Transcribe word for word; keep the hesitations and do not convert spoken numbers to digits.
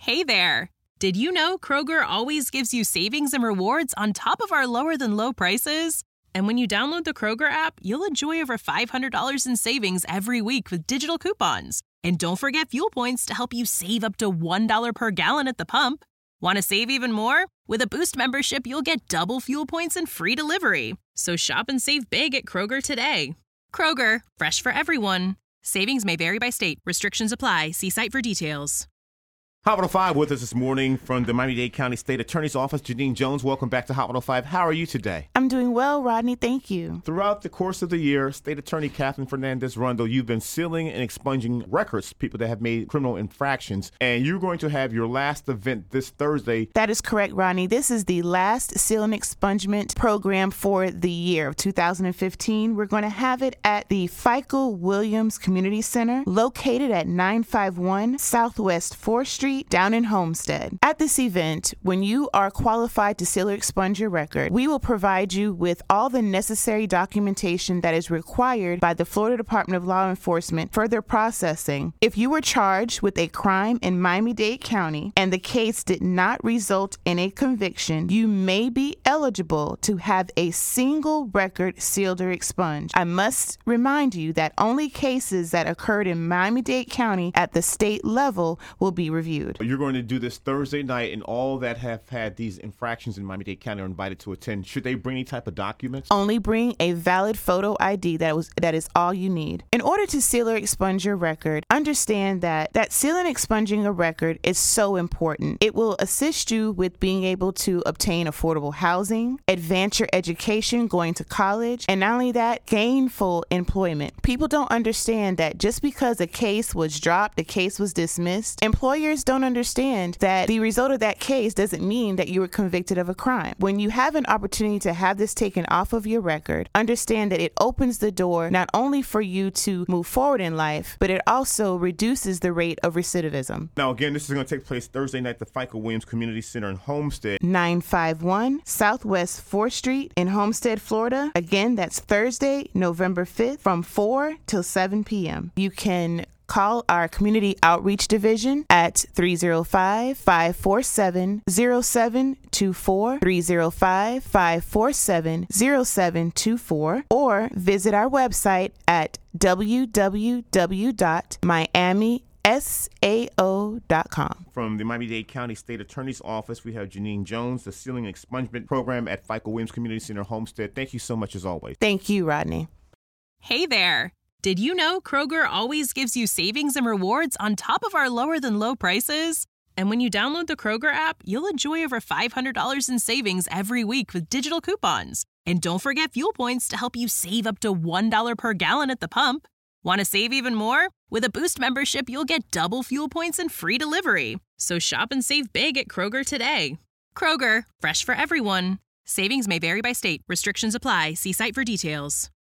Hey there! Did you know Kroger always gives you savings and rewards on top of our lower-than-low prices? And when you download the Kroger app, you'll enjoy over five hundred dollars in savings every week with digital coupons. And don't forget fuel points to help you save up to one dollar per gallon at the pump. Want to save even more? With a Boost membership, you'll get double fuel points and free delivery. So shop and save big at Kroger today. Kroger, fresh for everyone. Savings may vary by state. Restrictions apply. See site for details. Hot one oh five with us this morning from the Miami-Dade County State Attorney's Office. Janine Jones, welcome back to Hot one oh five. How are you today? I'm doing well, Rodney. Thank you. Throughout the course of the year, State Attorney Catherine Fernandez-Rundle, you've been sealing and expunging records, people that have made criminal infractions, and you're going to have your last event this Thursday. That is correct, Rodney. This is the last seal and expungement program for the year of two thousand fifteen. We're going to have it at the FICO Williams Community Center, located at nine fifty-one Southwest fourth Street, down in Homestead. At this event, when you are qualified to seal or expunge your record, we will provide you with all the necessary documentation that is required by the Florida Department of Law Enforcement for their processing. If you were charged with a crime in Miami-Dade County and the case did not result in a conviction, you may be eligible to have a single record sealed or expunged. I must remind you that only cases that occurred in Miami-Dade County at the state level will be reviewed. You're going to do this Thursday night, and all that have had these infractions in Miami-Dade County are invited to attend. Should they bring any type of documents? Only bring a valid photo I D. That was that is all you need. In order to seal or expunge your record, understand that that sealing and expunging a record is so important. It will assist you with being able to obtain affordable housing, advance your education, going to college, and not only that, gainful employment. People don't understand that just because a case was dropped, a case was dismissed, employers don't understand that the result of that case doesn't mean that you were convicted of a crime. When you have an opportunity to have this taken off of your record, understand that it opens the door not only for you to move forward in life, but it also reduces the rate of recidivism. Now, again, this is going to take place Thursday night at the FICO Williams Community Center in Homestead. nine fifty-one Southwest fourth Street in Homestead, Florida. Again, that's Thursday, November fifth from four till seven p.m. You can call our Community Outreach Division at three oh five, five four seven, oh seven two four, three oh five, five four seven, oh seven two four, or visit our website at w w w dot miami s a o dot com. From the Miami-Dade County State Attorney's Office, we have Janine Jones, the Sealing and Expungement Program at FICO Williams Community Center, Homestead. Thank you so much as always. Thank you, Rodney. Hey there! Did you know Kroger always gives you savings and rewards on top of our lower-than-low prices? And when you download the Kroger app, you'll enjoy over five hundred dollars in savings every week with digital coupons. And don't forget fuel points to help you save up to one dollar per gallon at the pump. Want to save even more? With a Boost membership, you'll get double fuel points and free delivery. So shop and save big at Kroger today. Kroger, fresh for everyone. Savings may vary by state. Restrictions apply. See site for details.